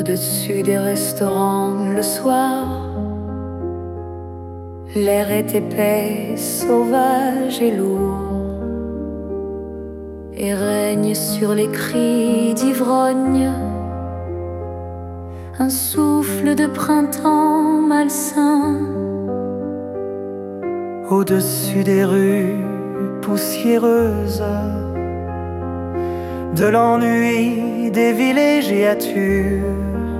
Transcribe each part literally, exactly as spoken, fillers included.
Au-dessus des restaurants le soir, l'air est épais, sauvage et lourd, et règne sur les cris d'ivrogne un souffle de printemps malsain. Au-dessus des rues poussiéreuses, de l'ennui des villégiatures,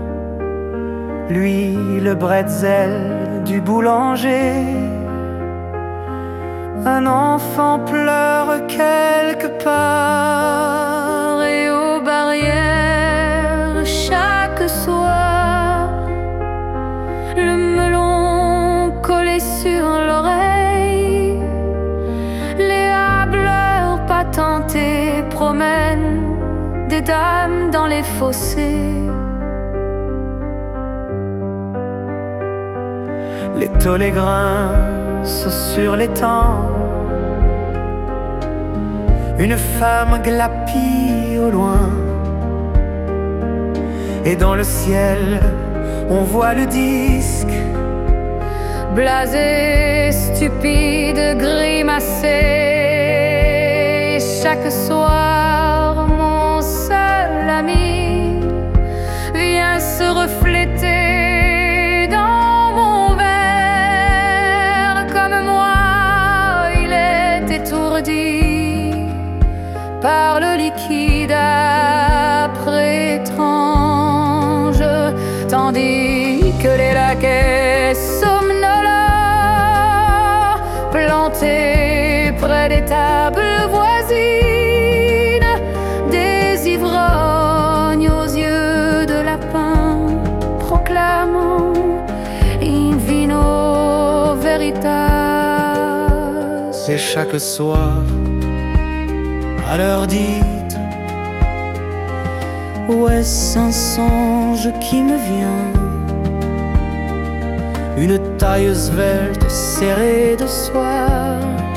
lui le bretzel du boulanger. Un enfant pleure quelque part, et aux barrières chaque soir, le melon collé sur l'oreille, les hableurs patentés promènent des dames dans les fossés. Les tolets grincent sur l'étang, une femme glapit au loin, et dans le ciel on voit le disque blasé, stupide, grimacé. Chaque soir mon seul ami vient se refléter dans mon verre. Comme moi, il est étourdi par le liquide âpre étrange, tandis que les laquais somnolents plantés près des tables voisines, des ivrognes aux yeux de lapin proclamant in vino veritas. Et chaque soir, à l'heure dite, où est-ce un songe qui me vient? Une taille svelte serrée de soie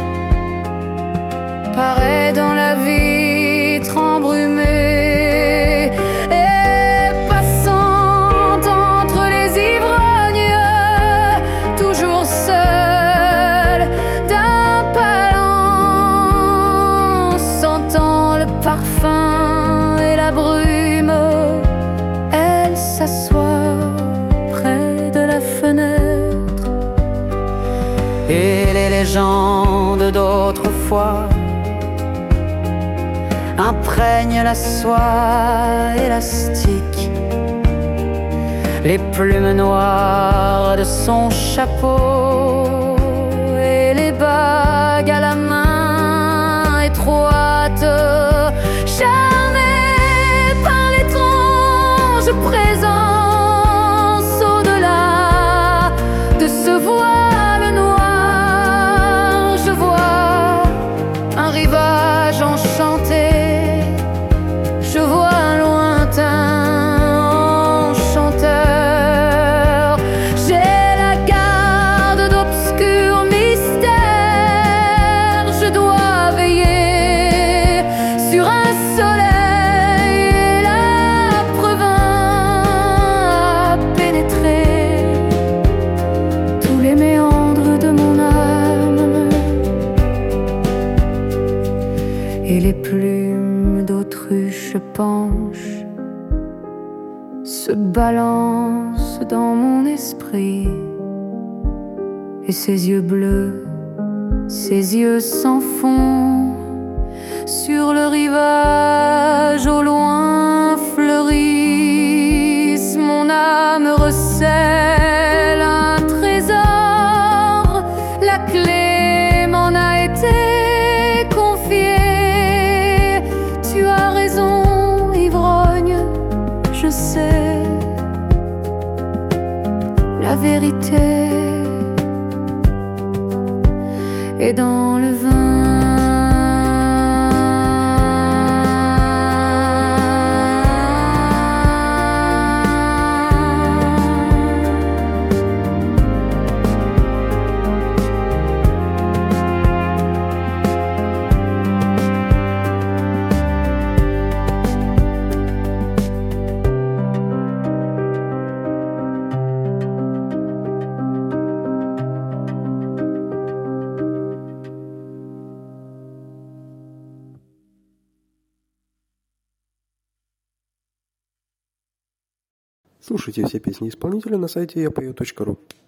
paraît dans la vitre embrumée, et passant entre les ivrognes, toujours seul d'un palan, sentant le parfum et la brume, elle s'assoit près de la fenêtre. Et les légendes d'autrefois imprègnent la soie élastique, les plumes noires de son chapeau, et les bagues à la main étroite, charmée par l'étrange présence au-delà de ce voile noir. Je vois un rivage enchanté, je vois un lointain enchanteur. J'ai la garde d'obscurs mystères, je dois veiller sur un soleil et l'âpre vin a pénétré tous les méandres de mon âme, et les plumes d'autruche penchent, se balancent dans mon esprit, et ses yeux bleus, ses yeux sans fond, sur le rivage au loin fleurissent. Mon âme recèle un trésor, la clé m'en a été confiée. Tu as raison, ivrogne, je sais la vérité est dans le vin. Слушайте все песни исполнителя на сайте я пою точка ру.